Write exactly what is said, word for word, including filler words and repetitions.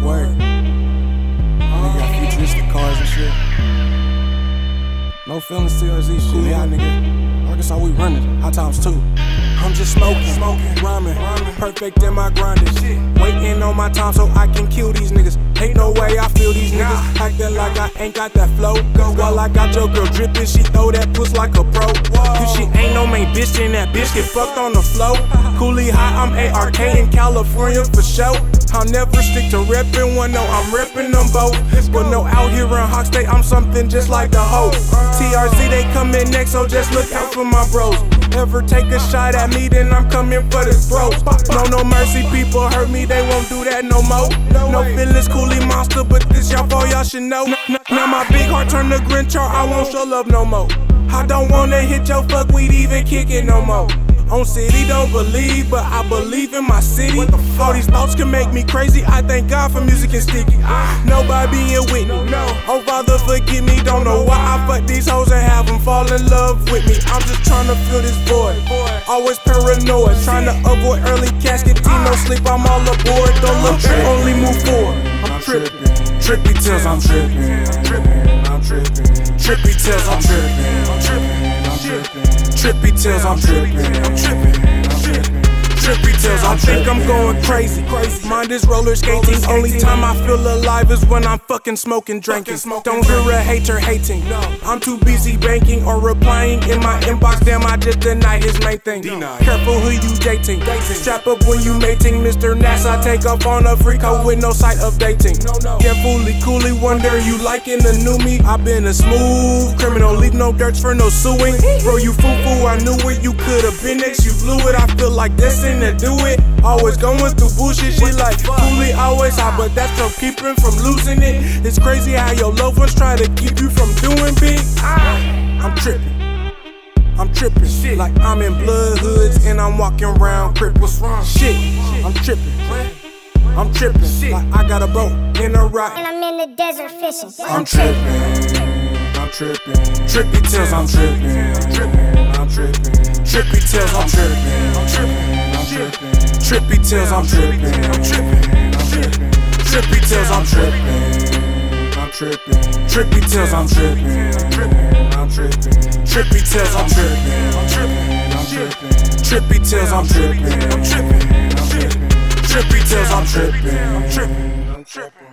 Word. Nigga got futuristic cars and shit. No feelings, T R Z shit. Cool, yeah, nigga. Arkansas, we running. High times too. I'm just smoking, smoking, rhyming, perfect in my grinding. Waiting on my time so I can kill these niggas. Ain't no way I feel these niggas acting like I ain't got that flow. While I got your girl drippin', she throw that puss like a pro. If she ain't no main bitch, then that bitch get fucked on the floor. Coolie high, I'm A R K in California for show. I'll never stick to reppin' one, no, I'm reppin' them both. But no, out here in Hawk State, I'm something just like the hoe. T R Z, they coming next, so just look out for my bros. Ever take a shot at me, then I'm coming for the throat. No, no mercy, people hurt me, they won't do that no more. No feelings, Coolie monster, but this y'all for y'all should know. Now my big heart turn to Grinch, I won't show love no more. I don't wanna hit your fuck weed, even kick it no more. On city, don't believe, but I believe in my city. All these thoughts can make me crazy, I thank God for music and sticky. Nobody being with me, oh Father forgive me. Don't know why I fuck these hoes and have them fall in love with me. I'm just trying to fill this void, always paranoid, trying to avoid early casket. T no sleep, I'm all aboard. Don't look back, only move forward. I'm tripping, trippy tells I'm tripping, I'm tripping, trippy tells I'm tripping, I'm tripping, I'm tripping. Trippy tells I'm trippin', I'm trippin', I'm trippin'. Trippy tells I think I'm going crazy. Mind is roller skating. Only time I feel alive is when I'm fucking smoking, drinking. Don't hear a hater hating. I'm too busy banking or replying in my inbox. Damn, I just deny his main thing. Careful who you dating. Strap up when you mating. Mister NASA take up on a freak hoe with no sight of dating. Carefully, coolly, wonder you liking the new me. I been a smooth criminal, leave no dirts for no suing. Bro, you foo foo, I knew it. You could've been next, you blew it. I feel like this. To do it, always going through bullshit. She like Coolie always high, but that's from keeping from losing it. It's crazy how your loved ones try to keep you from doing big. I'm tripping, I'm tripping. Shit, like I'm in blood hoods and I'm walking around crippled. Shit, I'm tripping, I'm tripping. Shit, like I got a boat in a rock and I'm in the desert fishing. I'm tripping, I'm tripping. Trippy tells I'm tripping, I'm tripping. Trippy tells I'm tripping, I'm tripping. Trippy tells I'm trippin', I'm trippin', I'm trippin'. Trippy tells I'm trippin', I'm trippin'. Trippy tells I'm trippin', I'm trippin', I'm trippin'. Trippy tells I'm trippin', I'm trippin', I'm trippin'. Trippy tells I'm trippin', I'm trippin', I'm trippin'. Trippy tells I'm trippin', I'm trippin', I'm trippin'.